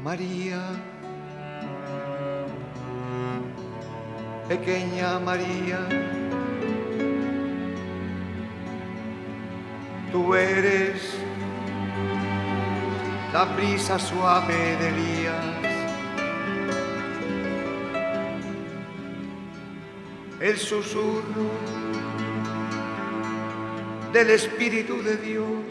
María, pequeña María, tú eres la brisa suave de Elías, el susurro del Espíritu de Dios.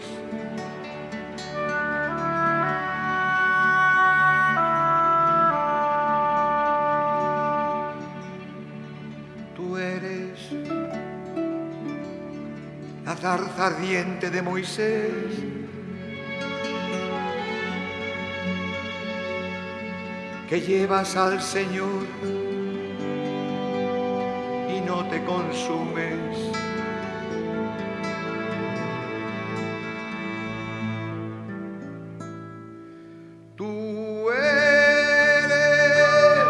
Tú eres la zarza ardiente de Moisés, que llevas al Señor y no te consumes. Tú eres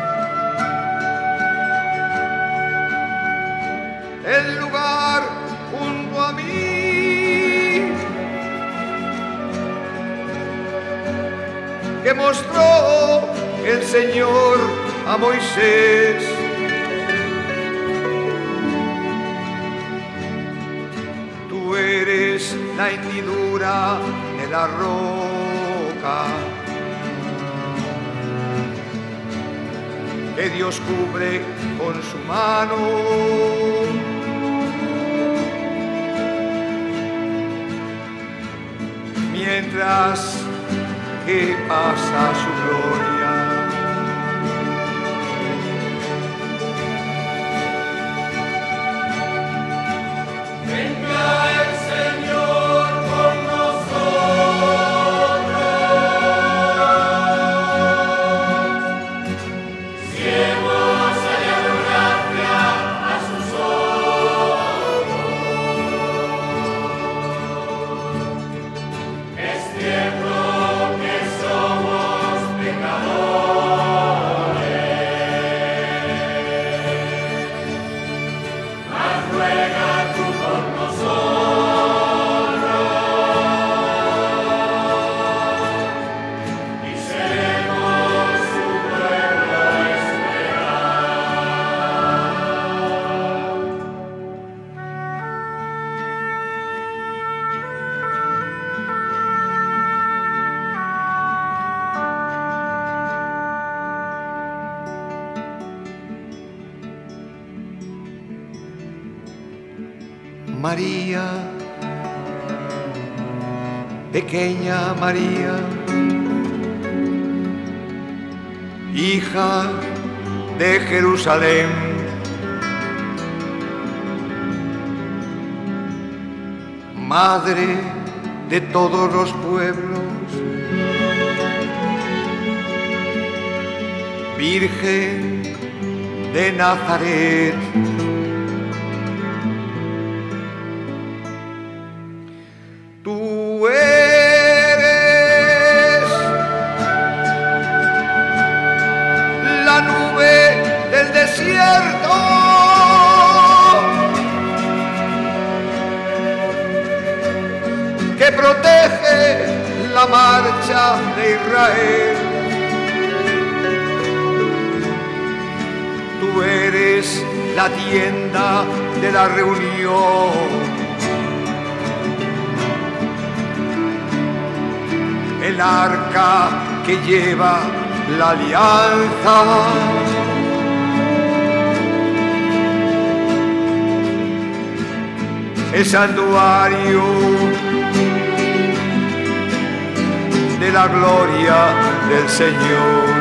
el lugar junto a mí que mostró el Señor a Moisés. Tú eres la hendidura de la roca que Dios cubre con su mano. Mientras que pasa su gloria. María, pequeña María, hija de Jerusalén, madre de todos los pueblos, Virgen de Nazaret. Tú eres la nube del desierto que protege la marcha de Israel. Tú eres la tienda de la reunión, el arca que lleva la alianza, el santuario de la gloria del Señor.